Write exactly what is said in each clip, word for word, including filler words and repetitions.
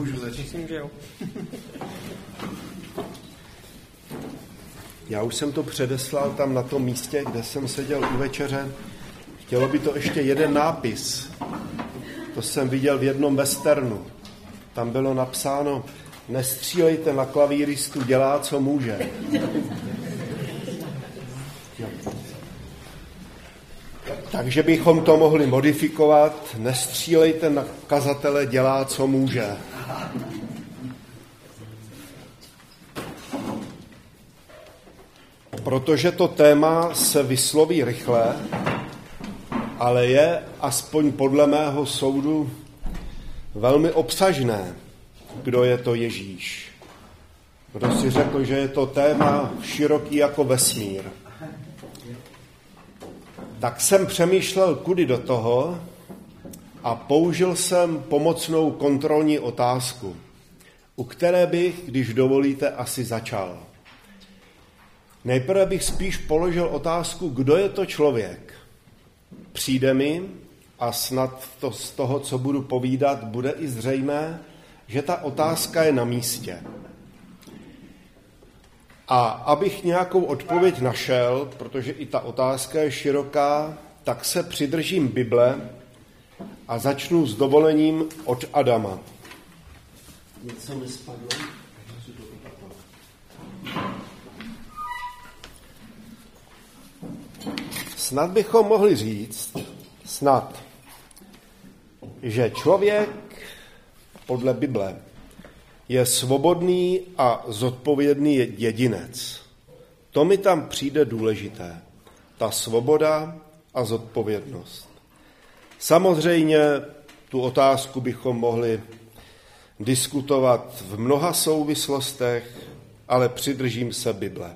Můžu začít? Myslím, že jo. Já už jsem to předeslal tam na tom místě, kde jsem seděl u večeře. Chtělo by to ještě jeden nápis. To jsem viděl v jednom westernu. Tam bylo napsáno: nestřílejte na klavíristu, dělá, co může. Takže bychom to mohli modifikovat: nestřílejte na kazatele, dělá, co může. Protože to téma se vysloví rychle, ale je, aspoň podle mého soudu, velmi obsažné. Kdo je to Ježíš? Kdo si řekl, že je to téma široký jako vesmír? Tak jsem přemýšlel, kudy do toho, a použil jsem pomocnou kontrolní otázku, u které bych, když dovolíte, asi začal. Nejprve bych spíš položil otázku, kdo je to člověk. Přijde mi, a snad to z toho, co budu povídat, bude i zřejmé, že ta otázka je na místě. A abych nějakou odpověď našel, protože i ta otázka je široká, tak se přidržím Bible a začnu s dovolením od Adama. Něco mi spadlo. Snad bychom mohli říct, snad, že člověk podle Bible je svobodný a zodpovědný jedinec. To mi tam přijde důležité. Ta svoboda a zodpovědnost. Samozřejmě tu otázku bychom mohli diskutovat v mnoha souvislostech, ale přidržím se Bible.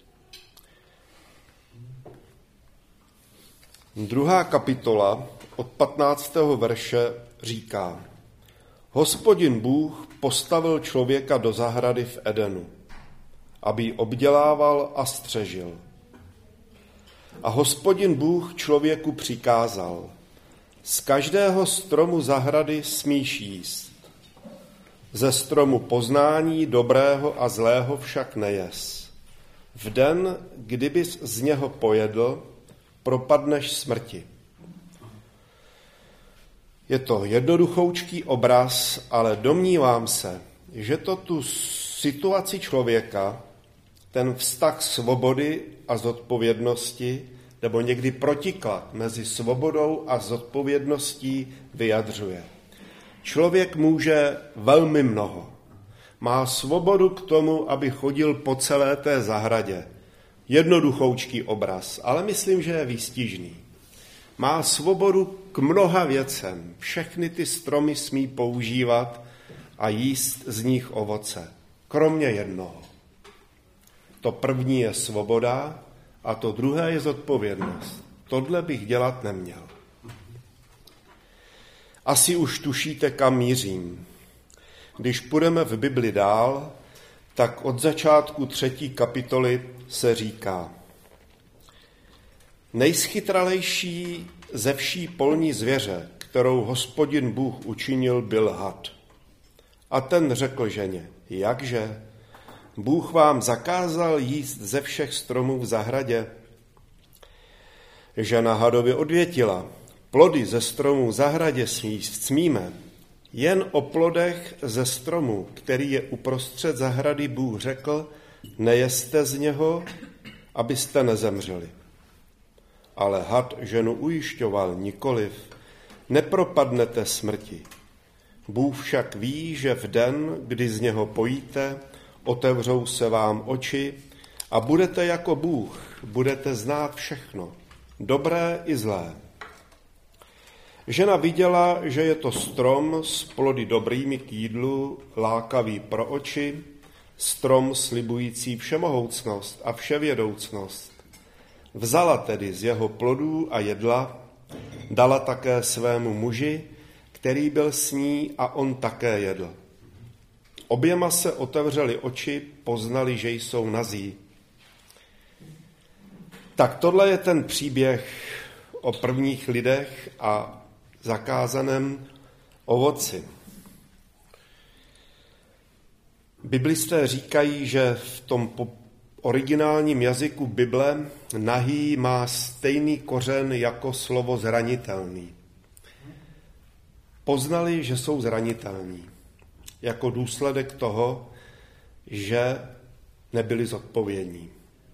Druhá kapitola od patnáctého verše říká: Hospodin Bůh postavil člověka do zahrady v Edenu, aby ji obdělával a střežil. A Hospodin Bůh člověku přikázal: z každého stromu zahrady smíš jíst, ze stromu poznání dobrého a zlého však nejes. V den, kdybys z něho pojedl, propadneš smrti. Je to jednoduchoučký obraz, ale domnívám se, že to tu situaci člověka, ten vztah svobody a zodpovědnosti, nebo někdy protiklad mezi svobodou a zodpovědností vyjadřuje. Člověk může velmi mnoho. Má svobodu k tomu, aby chodil po celé té zahradě. Jednoduchoučký obraz, ale myslím, že je výstižný. Má svobodu k mnoha věcem. Všechny ty stromy smí používat a jíst z nich ovoce. Kromě jednoho. To první je svoboda a to druhé je zodpovědnost. Tohle bych dělat neměl. Asi už tušíte, kam mířím. Když půjdeme v Bibli dál, tak od začátku třetí kapitoly se říká: Nejschytralejší ze vší polní zvěře, kterou Hospodin Bůh učinil, byl had. A ten řekl ženě: jakže? Bůh vám zakázal jíst ze všech stromů v zahradě? Žena hadovi odvětila: plody ze stromů v zahradě jíst smíme, jen o plodech ze stromu, který je uprostřed zahrady, Bůh řekl: nejeste z něho, abyste nezemřeli. Ale had ženu ujišťoval: nikoliv, nepropadnete smrti. Bůh však ví, že v den, kdy z něho pojíte, otevřou se vám oči a budete jako Bůh, budete znát všechno, dobré i zlé. Žena viděla, že je to strom s plody dobrými k jídlu, lákavý pro oči, strom slibující všemohoucnost a vševědoucnost. Vzala tedy z jeho plodů a jedla, dala také svému muži, který byl s ní, a on také jedl. Oběma se otevřeli oči, poznali, že jsou nazí. Tak tohle je ten příběh o prvních lidech a zakázaném ovoci. Biblisté říkají, že v tom originálním jazyku Bible nahý má stejný kořen jako slovo zranitelný. Poznali, že jsou zranitelní, jako důsledek toho, že nebyli zodpovědní.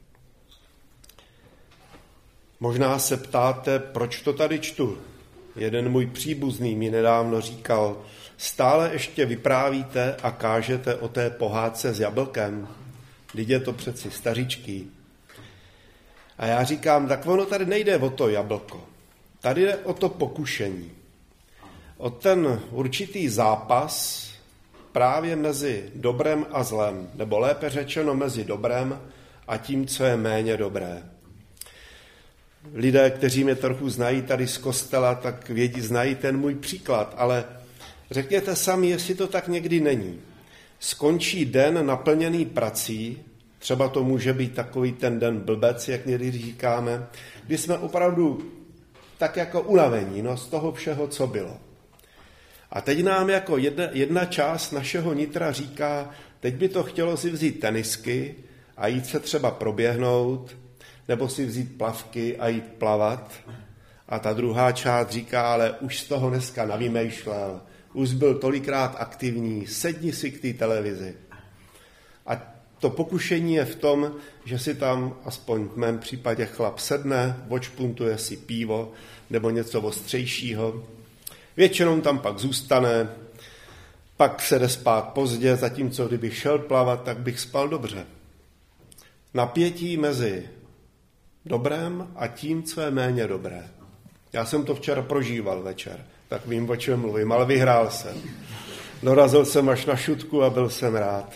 Možná se ptáte, proč to tady čtu. Jeden můj příbuzný mi nedávno říkal, stále ještě vyprávíte a kážete o té pohádce s jablkem. Vždyť je to přeci stařičký. A já říkám, tak ono tady nejde o to jablko. Tady jde o to pokušení. O ten určitý zápas právě mezi dobrem a zlem, nebo lépe řečeno mezi dobrem a tím, co je méně dobré. Lidé, kteří mě trochu znají tady z kostela, tak vědí, znají ten můj příklad, ale řekněte sami, jestli to tak někdy není. Skončí den naplněný prací, třeba to může být takový ten den blbec, jak někdy říkáme, kdy jsme opravdu tak jako unavení no, z toho všeho, co bylo. A teď nám jako jedna, jedna část našeho nitra říká, teď by to chtělo si vzít tenisky a jít se třeba proběhnout, nebo si vzít plavky a jít plavat. A ta druhá část říká, ale už z toho dneska navymýšlel, už byl tolikrát aktivní, sedni si k té televizi. A to pokušení je v tom, že si tam, aspoň v mém případě, chlap sedne, odšpuntuje si pivo nebo něco ostřejšího. Většinou tam pak zůstane, pak se jde spát pozdě, zatímco kdybych šel plavat, tak bych spal dobře. Napětí mezi dobrém a tím, co je méně dobré. Já jsem to včera prožíval večer, tak vím, o čem mluvím, ale vyhrál jsem. Dorazil jsem až na šutku a byl jsem rád.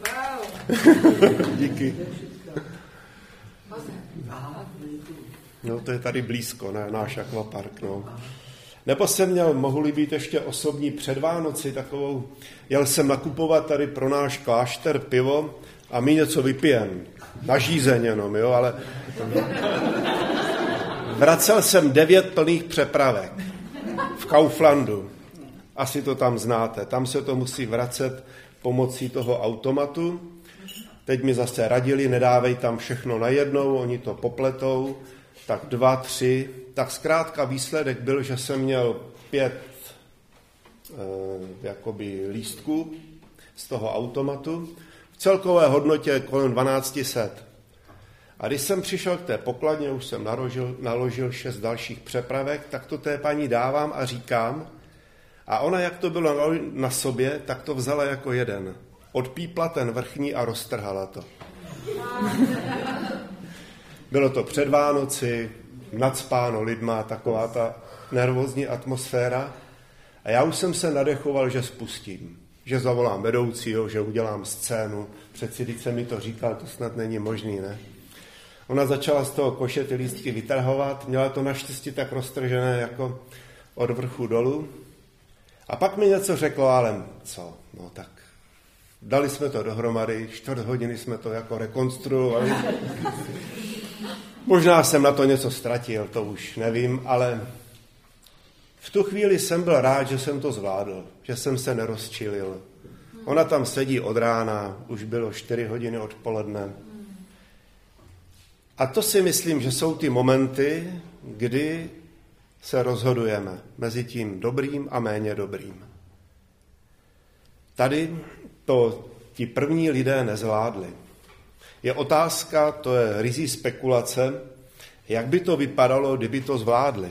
Díky. No, to je tady blízko, ne, náš akvapark, no. Nebo jsem měl, mohu-li být ještě osobní před Vánoci, takovou, jel jsem nakupovat tady pro náš klášter pivo a my něco vypijem. Na žízeň jenom, jo, ale vracel jsem devět plných přepravek v Kauflandu. Asi to tam znáte. Tam se to musí vracet pomocí toho automatu. Teď mi zase radili, nedávej tam všechno najednou, oni to popletou, tak dva, tři. Tak zkrátka výsledek byl, že jsem měl pět eh, jakoby lístků z toho automatu v celkové hodnotě kolem dvanáct set. A když jsem přišel k té pokladně, už jsem naložil, naložil šest dalších přepravek, tak to té paní dávám a říkám, a ona, jak to bylo na sobě, tak to vzala jako jeden. Odpípla ten vrchní a roztrhala to. Bylo to před Vánoci, nacpáno lidma, taková ta nervózní atmosféra. A já už jsem se nadechoval, že spustím. Že zavolám vedoucího, že udělám scénu. Přeci když jsem mi to říkal, to snad není možný, ne? Ona začala z toho koše ty lístky vytrhovat, měla to naštěstí tak roztržené jako od vrchu dolů. A pak mi něco řeklo, ale co, no tak dali jsme to dohromady, čtvrt hodiny jsme to jako rekonstruovali. Možná jsem na to něco ztratil, to už nevím, ale v tu chvíli jsem byl rád, že jsem to zvládl, že jsem se nerozčilil. Ona tam sedí od rána, už bylo čtyři hodiny odpoledne. A to si myslím, že jsou ty momenty, kdy se rozhodujeme mezi tím dobrým a méně dobrým. Tady to ti první lidé nezvládli. Je otázka, to je ryzí spekulace, jak by to vypadalo, kdyby to zvládli.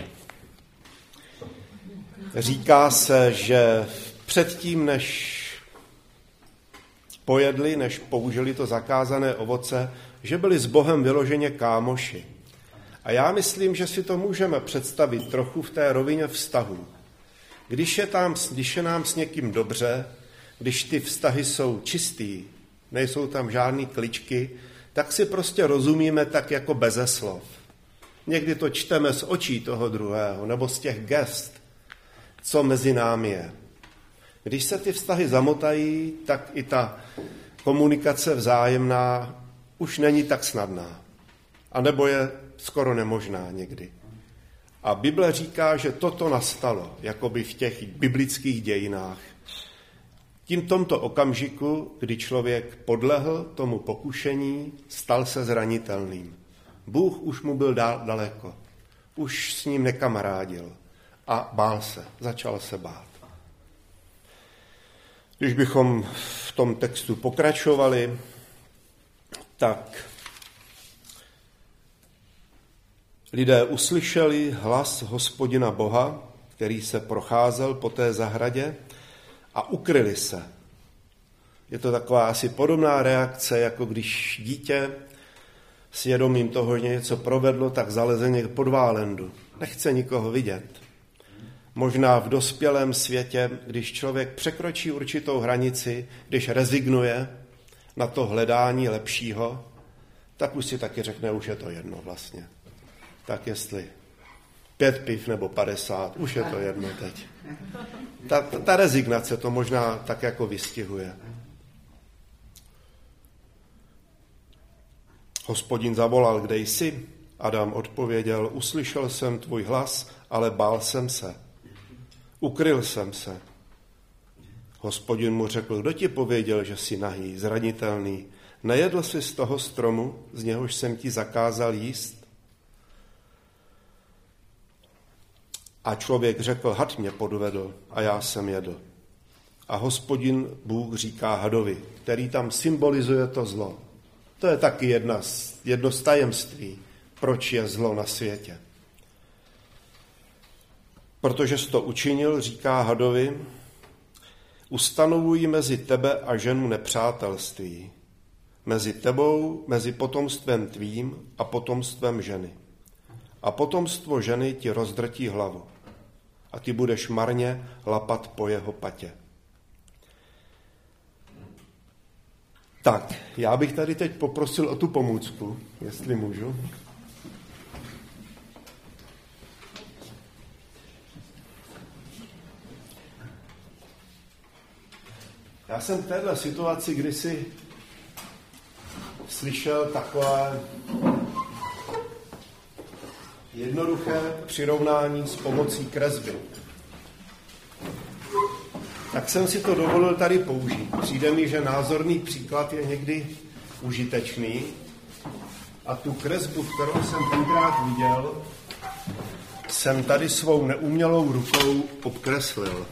Říká se, že předtím, než pojedli, než použili to zakázané ovoce, že byli s Bohem vyloženě kámoši. A já myslím, že si to můžeme představit trochu v té rovině vztahů. Když je, tam, když je nám s někým dobře, když ty vztahy jsou čistý, nejsou tam žádný kličky, tak si prostě rozumíme tak jako beze slov. Někdy to čteme z očí toho druhého, nebo z těch gest, co mezi námi je. Když se ty vztahy zamotají, tak i ta komunikace vzájemná už není tak snadná. A nebo je skoro nemožná někdy. A Bible říká, že toto nastalo, jakoby v těch biblických dějinách. tím tomto okamžiku, kdy člověk podlehl tomu pokušení, stal se zranitelným. Bůh už mu byl daleko, už s ním nekamarádil a bál se, začal se bát. Když bychom v tom textu pokračovali, tak lidé uslyšeli hlas Hospodina Boha, který se procházel po té zahradě, a ukryli se. Je to taková asi podobná reakce, jako když dítě svědomím toho, že něco provedlo, tak zaleze někde pod válendu. Nechce nikoho vidět. Možná v dospělém světě, když člověk překročí určitou hranici, když rezignuje na to hledání lepšího, tak už si taky řekne, už je to jedno vlastně. Tak jestli pět piv nebo padesát, už je to jedno teď. Ta, ta, ta rezignace to možná tak jako vystihuje. Hospodin zavolal, kde jsi? Adam odpověděl, uslyšel jsem tvůj hlas, ale bál jsem se. Ukryl jsem se. Hospodin mu řekl, kdo ti pověděl, že jsi nahý, zranitelný? Nejedl jsi z toho stromu, z něhož jsem ti zakázal jíst? A člověk řekl, had mě podvedl a já jsem jedl. A Hospodin Bůh říká hadovi, který tam symbolizuje to zlo. To je taky jedna z, jedno z tajemství, proč je zlo na světě. Protože jsi to učinil, říká hadovi, ustanovuji mezi tebe a ženu nepřátelství, mezi tebou, mezi potomstvem tvým a potomstvem ženy. A potomstvo ženy ti rozdrtí hlavu a ty budeš marně lapat po jeho patě. Tak, já bych tady teď poprosil o tu pomůcku, jestli můžu. Já jsem v téhle situaci kdysi slyšel takové jednoduché přirovnání s pomocí kresby. Tak jsem si to dovolil tady použít. Přijde mi, že názorný příklad je někdy užitečný a tu kresbu, kterou jsem tenkrát viděl, jsem tady svou neumělou rukou obkreslil.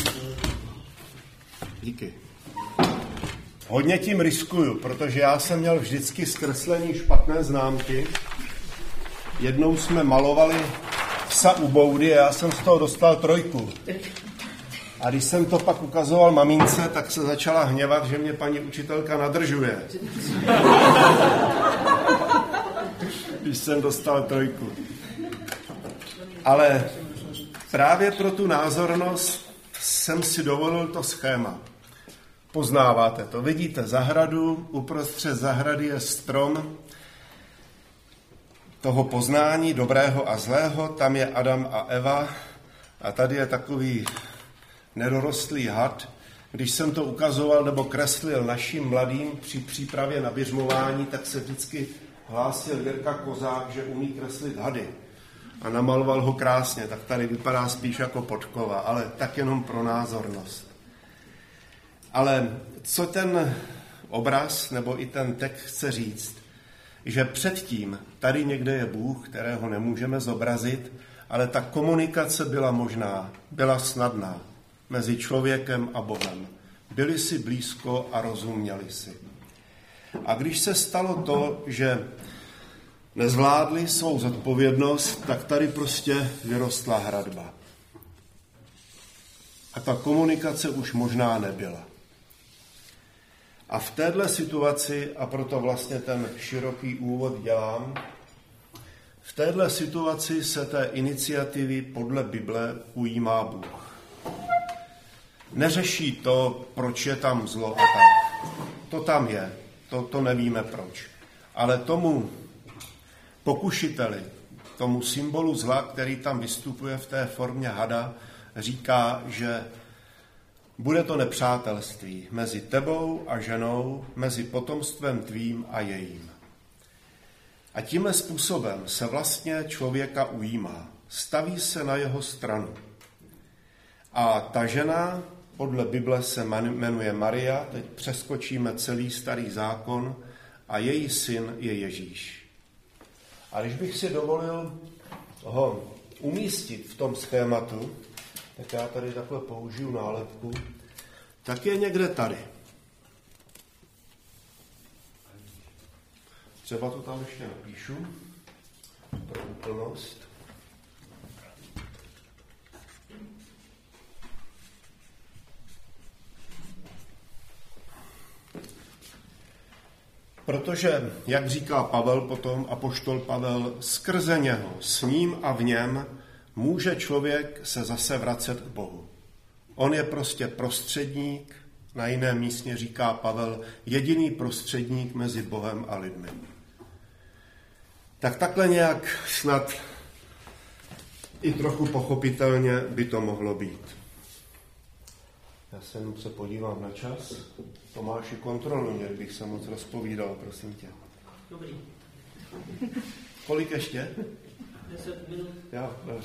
Díky. Hodně tím riskuju, protože já jsem měl vždycky zkreslení špatné známky. Jednou jsme malovali psa u boudy a já jsem z toho dostal trojku. A když jsem to pak ukazoval mamince, tak se začala hněvat, že mě paní učitelka nadržuje. Když jsem dostal trojku. Ale právě pro tu názornost jsem si dovolil to schéma. Poznáváte to. Vidíte zahradu, uprostřed zahrady je strom toho poznání dobrého a zlého, tam je Adam a Eva a tady je takový nedorostlý had. Když jsem to ukazoval nebo kreslil našim mladým při přípravě na běžmování, tak se vždycky hlásil Jirka Kozák, že umí kreslit hady. A namaloval ho krásně, tak tady vypadá spíš jako podkova, ale tak jenom pro názornost. Ale co ten obraz nebo i ten text chce říct, že předtím tady někde je Bůh, kterého nemůžeme zobrazit, ale ta komunikace byla možná, byla snadná mezi člověkem a Bohem. Byli si blízko a rozuměli si. A když se stalo to, že nezvládli svou zodpovědnost, tak tady prostě vyrostla hradba. A ta komunikace už možná nebyla. A v téhle situaci, a proto vlastně ten široký úvod dělám, v téhle situaci se té iniciativy podle Bible ujímá Bůh. Neřeší to, proč je tam zlo a tak. To tam je, to, to nevíme proč. Ale tomu pokušiteli, tomu symbolu zla, který tam vystupuje v té formě hada, říká, že bude to nepřátelství mezi tebou a ženou, mezi potomstvem tvým a jejím. A tímhle způsobem se vlastně člověka ujímá. Staví se na jeho stranu. A ta žena podle Bible se jmenuje Maria, teď přeskočíme celý starý zákon a její syn je Ježíš. A když bych si dovolil ho umístit v tom schématu, tak já tady takhle použiju nálepku, tak je někde tady. Třeba to tam ještě napíšu pro úplnost. Protože, jak říká Pavel potom, apoštol Pavel, skrze něho, s ním a v něm může člověk se zase vracet k Bohu. On je prostě prostředník, na jiném místě říká Pavel, jediný prostředník mezi Bohem a lidmi. Tak takhle nějak snad i trochu pochopitelně by to mohlo být. Já se jenom se podívám na čas. Tomáši, kontrolu mě, bych se moc rozpovídal, prosím tě. Dobrý. Kolik ještě? Deset minut. Jo, dobře.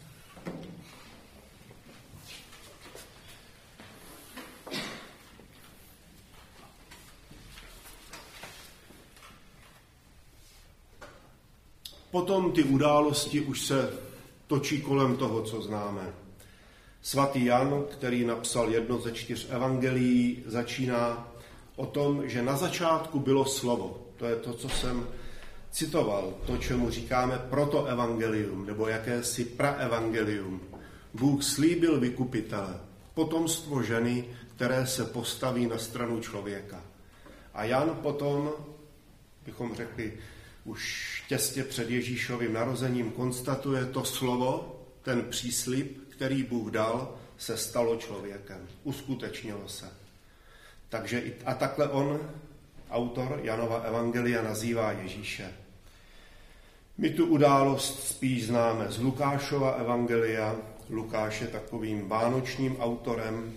Potom ty události už se točí kolem toho, co známe. Svatý Jan, který napsal jedno ze čtyř evangelií, začíná o tom, že na začátku bylo slovo. To je to, co jsem citoval, to, čemu říkáme protoevangelium, nebo jakési praevangelium. Bůh slíbil vykupitele, potomstvo ženy, které se postaví na stranu člověka. A Jan potom, bychom řekli, už těsně před Ježíšovým narozením konstatuje to slovo, ten příslib, který Bůh dal, se stalo člověkem. Uskutečnilo se. Takže i, a takhle on, autor Janova evangelia, nazývá Ježíše. My tu událost spíš známe z Lukášova evangelia. Lukáš je takovým vánočním autorem,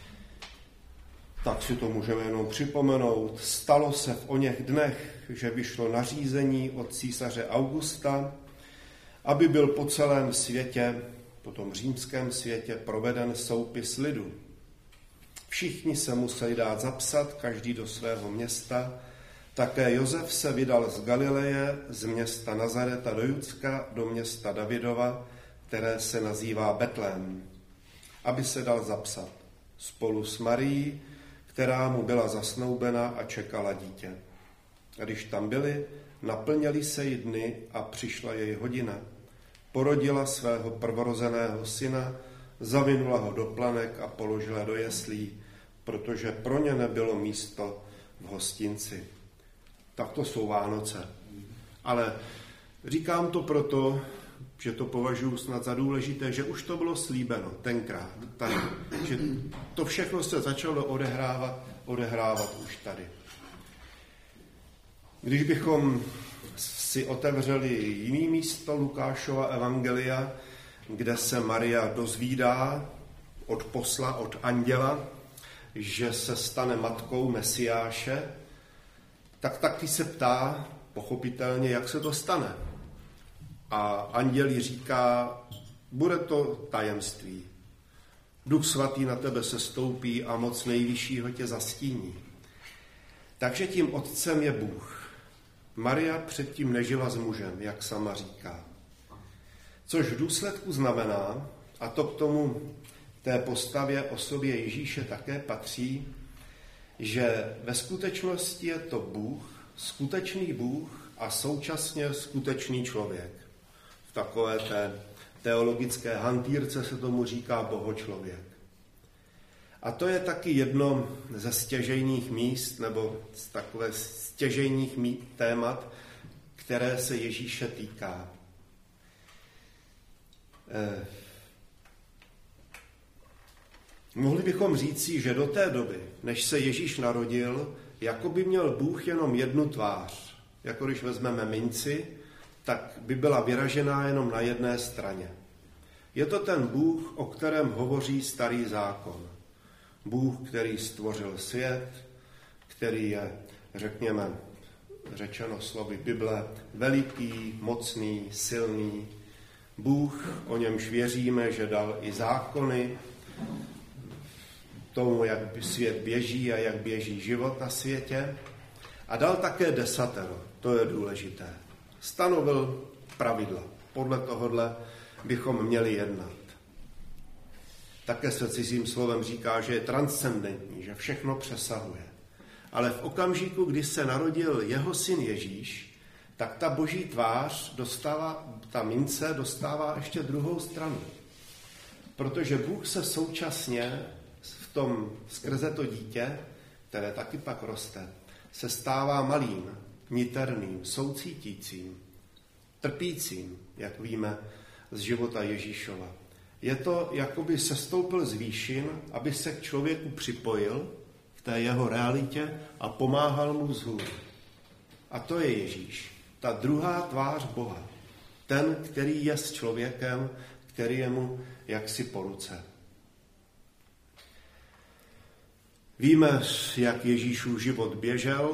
tak si to můžeme jenom připomenout. Stalo se v oněch dnech, že vyšlo nařízení od císaře Augusta, aby byl po celém světě, po tom římském světě, proveden soupis lidu. Všichni se museli dát zapsat, každý do svého města. Také Josef se vydal z Galileje, z města Nazareta do Judska, do města Davidova, které se nazývá Betlém, aby se dal zapsat spolu s Marií, která mu byla zasnoubena a čekala dítě. A když tam byli, naplněly se jí dny a přišla její hodina. Porodila svého prvorozeného syna, zavinula ho do planek a položila do jeslí, protože pro ně nebylo místo v hostinci. Tak to jsou Vánoce. Ale říkám to proto, že to považuji snad za důležité, že už to bylo slíbeno tenkrát, tady, že to všechno se začalo odehrávat, odehrávat už tady. Když bychom si otevřeli jiný místo Lukášova evangelia, kde se Maria dozvídá od posla, od anděla, že se stane matkou Mesiáše, tak taky se ptá pochopitelně, jak se to stane. A anděl jí říká, bude to tajemství. Duch svatý na tebe sestoupí a moc nejvyššího tě zastíní. Takže tím otcem je Bůh. Maria předtím nežila s mužem, jak sama říká. Což v důsledku znamená, a to k tomu té postavě osobě Ježíše také patří, že ve skutečnosti je to Bůh, skutečný Bůh a současně skutečný člověk. V takové té teologické hantýrce se tomu říká bohočlověk. A to je taky jedno ze stěžejních míst, nebo z takové stěžejních témat, které se Ježíše týká. Eh, mohli bychom říci, že do té doby, než se Ježíš narodil, jako by měl Bůh jenom jednu tvář. Jako když vezmeme minci, tak by byla vyražená jenom na jedné straně. Je to ten Bůh, o kterém hovoří starý zákon. Bůh, který stvořil svět, který je, řekněme, řečeno slovy Bible, veliký, mocný, silný. Bůh, o němž věříme, že dal i zákony, tomu, jak svět běží a jak běží život na světě. A dal také desatero, to je důležité. Stanovil pravidla. Podle tohohle bychom měli jednat. Také se cizím slovem říká, že je transcendentní, že všechno přesahuje. Ale v okamžiku, kdy se narodil jeho syn Ježíš, tak ta boží tvář dostává, ta mince dostává ještě druhou stranu. Protože Bůh se současně v tom, skrze to dítě, které taky pak roste, se stává malým, niterným, soucítícím, trpícím, jak víme z života Ježíšova. Je to, jako by sestoupil z výšin, aby se k člověku připojil v té jeho realitě a pomáhal mu vzhůru. A to je Ježíš, ta druhá tvář Boha. Ten, který je s člověkem, který je mu jaksi po ruce. Víme, jak Ježíšův život běžel,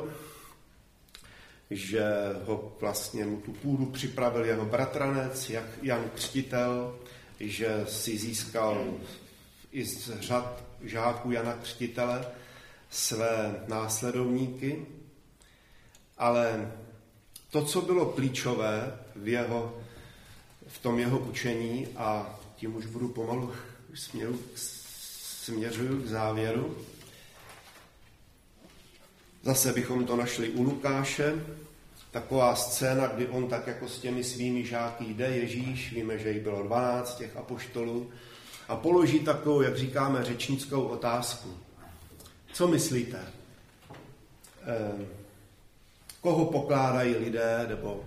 že ho vlastně mu tu půdu připravil jeho bratranec, jak Jan Křtitel, že si získal i z řad žáků Jana Křtitele své následovníky, ale to, co bylo klíčové v, jeho, v tom jeho učení, a tím už budu pomalu směru, směřuju k závěru, zase bychom to našli u Lukáše, taková scéna, kdy on tak jako s těmi svými žáky jde Ježíš, víme, že jich bylo dvanáct těch apoštolů, a položí takovou, jak říkáme, řečnickou otázku. Co myslíte? Eh, koho pokládají lidé, nebo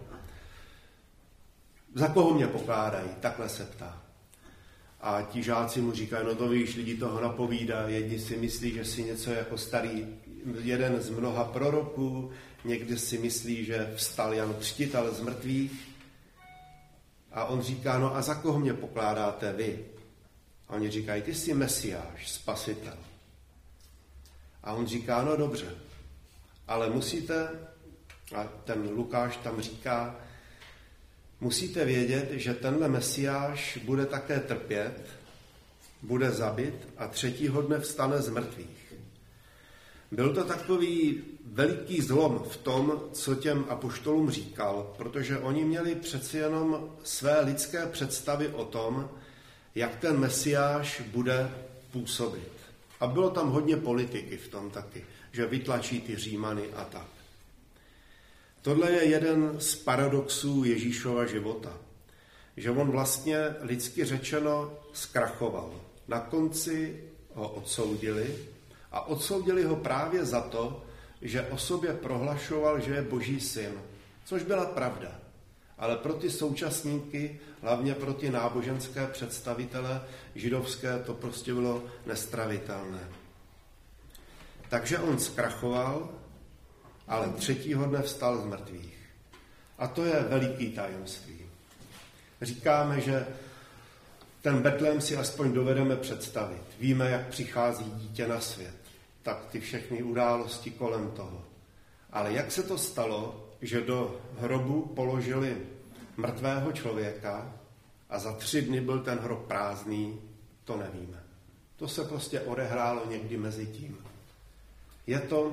za koho mě pokládají? Takhle se ptá. A ti žáci mu říkají, no to víš, lidi toho napovídá, jedni si myslí, že si něco jako starý jeden z mnoha proroků, někdy si myslí, že vstal Jan Křtitel z mrtvých. A on říká, no a za koho mě pokládáte vy? A oni říkají, ty jsi Mesiáš, spasitel. A on říká, no dobře, ale musíte, a ten Lukáš tam říká, musíte vědět, že tenhle Mesiáš bude také trpět, bude zabit a třetího dne vstane z mrtvých. Byl to takový veliký zlom v tom, co těm apoštolům říkal, protože oni měli přeci jenom své lidské představy o tom, jak ten Mesiáš bude působit. A bylo tam hodně politiky v tom taky, že vytlačí ty Římany a tak. Tohle je jeden z paradoxů Ježíšova života, že on vlastně lidsky řečeno zkrachoval. Na konci ho odsoudili a odsoudili ho právě za to, že o sobě prohlašoval, že je Boží syn, což byla pravda. Ale pro ty současníky, hlavně pro ty náboženské představitele židovské, to prostě bylo nestravitelné. Takže on zkrachoval, ale třetího dne vstal z mrtvých. A to je veliký tajemství. Říkáme, že ten Betlém si aspoň dovedeme představit. Víme, jak přichází dítě na svět. Tak ty všechny události kolem toho. Ale jak se to stalo, že do hrobu položili mrtvého člověka a za tři dny byl ten hrob prázdný, to nevíme. To se prostě odehrálo někdy mezi tím. Je to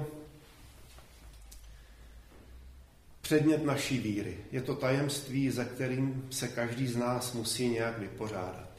předmět naší víry. Je to tajemství, se kterým se každý z nás musí nějak vypořádat.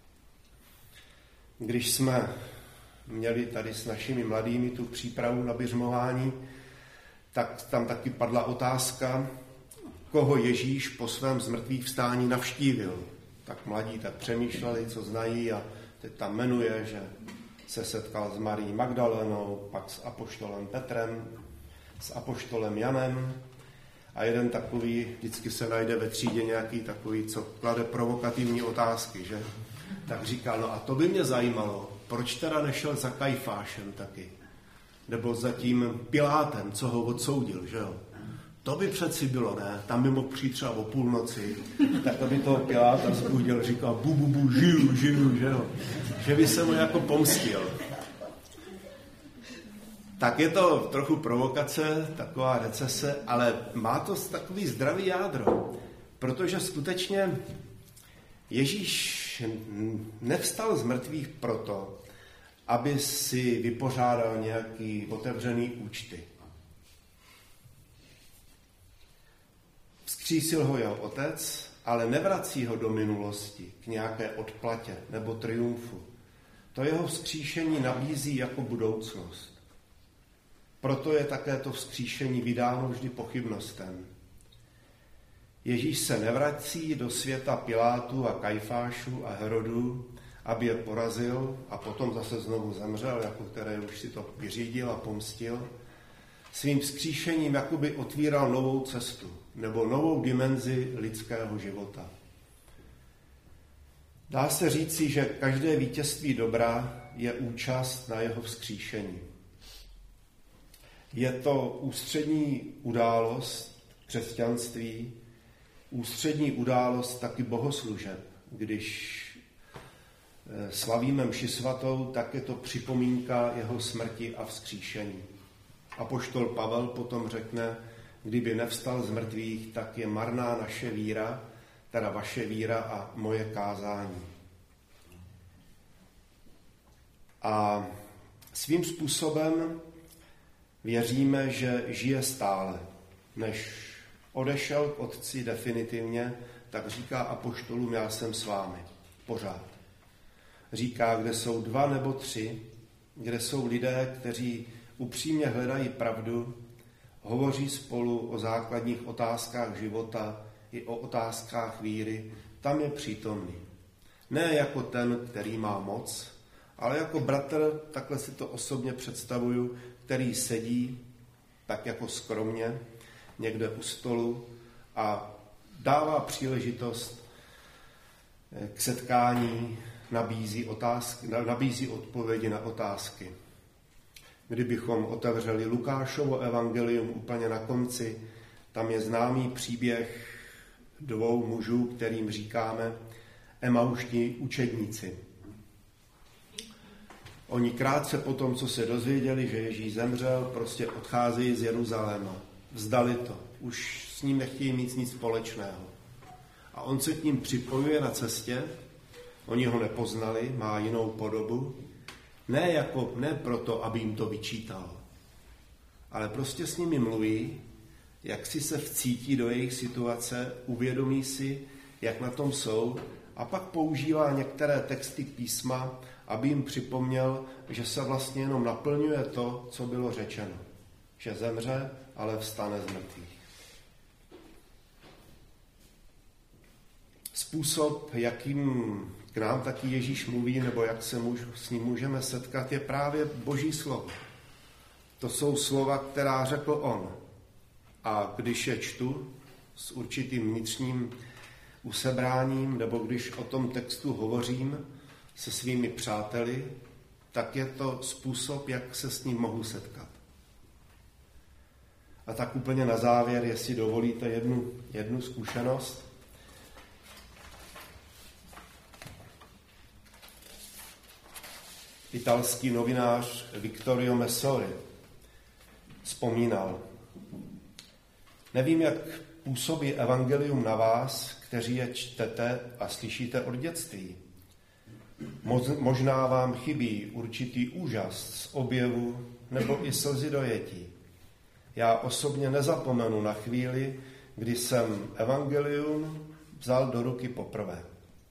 Když jsme měli tady s našimi mladými tu přípravu na biřmování, tak tam taky padla otázka, koho Ježíš po svém zmrtvých vstání navštívil. Tak mladí tak přemýšleli, co znají, a teď tam jmenuje, že se setkal s Marií Magdalenou, pak s apoštolem Petrem, s apoštolem Janem, a jeden takový, vždycky se najde ve třídě nějaký takový, co klade provokativní otázky, že? Tak říkal, no a to by mě zajímalo, proč teda nešel za Kajfášem taky? Nebo za tím Pilátem, co ho odsoudil, že jo? To by přeci bylo, ne? Tam by mohl přijít třeba o půlnoci, tak aby toho Piláta zbudil, říkal, bu, bu, bu, žiju, žiju, že jo? Že by se mu jako pomstil. Tak je to trochu provokace, taková recese, ale má to takový zdravý jádro, protože skutečně Ježíš nevstal z mrtvých proto, aby si vypořádal nějaký otevřený účty. Vzkřísil ho jeho otec, ale nevrací ho do minulosti k nějaké odplatě nebo triumfu. To jeho vzkříšení nabízí jako budoucnost. Proto je také to vzkříšení vydáno vždy pochybnostem. Ježíš se nevrací do světa Pilátu a Kajfášu a Herodů, aby je porazil a potom zase znovu zemřel, jako který už si to vyřídil a pomstil. Svým vzkříšením jakoby otvíral novou cestu nebo novou dimenzi lidského života. Dá se říci, že každé vítězství dobra je účast na jeho vzkříšení. Je to ústřední událost křesťanství, ústřední událost taky bohoslužeb. Když slavíme mši svatou, tak je to připomínka jeho smrti a vzkříšení. Apoštol Pavel potom řekne, kdyby nevstal z mrtvých, tak je marná naše víra, teda vaše víra a moje kázání. A svým způsobem věříme, že žije stále. Než odešel k Otci definitivně, tak říká apoštolům, já jsem s vámi. Pořád. Říká, kde jsou dva nebo tři, kde jsou lidé, kteří upřímně hledají pravdu, hovoří spolu o základních otázkách života i o otázkách víry, tam je přítomný. Ne jako ten, který má moc, ale jako bratr, takhle si to osobně představuju, který sedí tak jako skromně někde u stolu a dává příležitost k setkání, nabízí, otázky, nabízí odpovědi na otázky. Kdybychom otevřeli Lukášovo evangelium úplně na konci, tam je známý příběh dvou mužů, kterým říkáme Emauští učedníci. Oni krátce po tom, co se dozvěděli, že Ježíš zemřel, prostě odcházejí z Jeruzaléma. Vzdali to. Už s ním nechtějí mít nic společného. A on se k ním připojuje na cestě, oni ho nepoznali, má jinou podobu, ne, jako, ne proto, aby jim to vyčítal, ale prostě s nimi mluví, jak si se vcítí do jejich situace, uvědomí si, jak na tom jsou a pak používá některé texty písma, aby jim připomněl, že se vlastně jenom naplňuje to, co bylo řečeno. Že zemře, ale vstane z mrtvých. Způsob, jakým k nám taky Ježíš mluví, nebo jak se můž, s ním můžeme setkat, je právě Boží slovo. To jsou slova, která řekl on. A když je čtu s určitým vnitřním usebráním, nebo když o tom textu hovořím se svými přáteli, tak je to způsob, jak se s ním mohu setkat. A tak úplně na závěr, jestli dovolíte jednu, jednu zkušenost. Italský novinář Vittorio Messori vzpomínal: nevím, jak působí evangelium na vás, kteří je čtete a slyšíte od dětství. Možná vám chybí určitý úžas z objevu nebo i slzy dojetí. Já osobně nezapomenu na chvíli, kdy jsem evangelium vzal do ruky poprvé.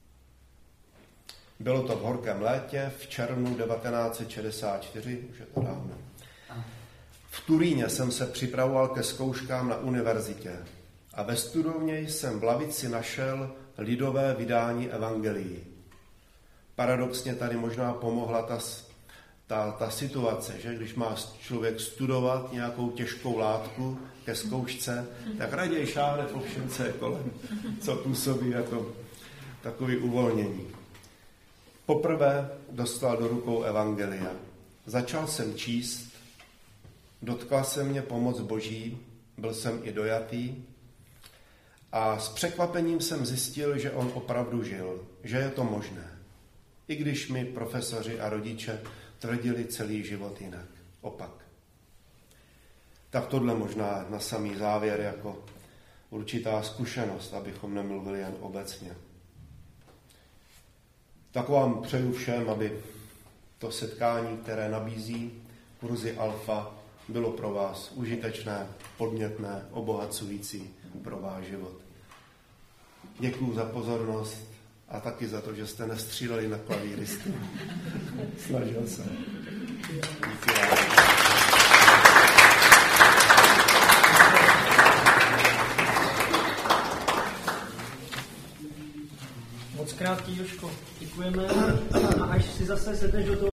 Bylo to v horkém létě v červnu devatenáct set šedesát čtyři, už je to dávno. V Turíně jsem se připravoval ke zkouškám na univerzitě a ve studovně jsem v lavici našel lidové vydání evangelií. Paradoxně tady možná pomohla ta, ta, ta situace, že když má člověk studovat nějakou těžkou látku ke zkoušce, tak raději šáhne po všem, co je kolem, co působí jako takový uvolnění. Poprvé dostal do rukou evangelia. Začal jsem číst, dotkla se mě pomoc Boží, byl jsem i dojatý a s překvapením jsem zjistil, že on opravdu žil, že je to možné. I když mi profesoři a rodiče tvrdili celý život jinak. Opak. Tak tohle možná na samý závěr jako určitá zkušenost, abychom nemluvili jen obecně. Tak vám přeju všem, aby to setkání, které nabízí kurzy Alfa, bylo pro vás užitečné, podnětné, obohacující pro váš život. Děkuju za pozornost a taky za to, že jste nestříleli na klavíristy. Snažil jsem. Díky vám. Moc krát ti, Jožko, děkujeme a až si zase sedneš do toho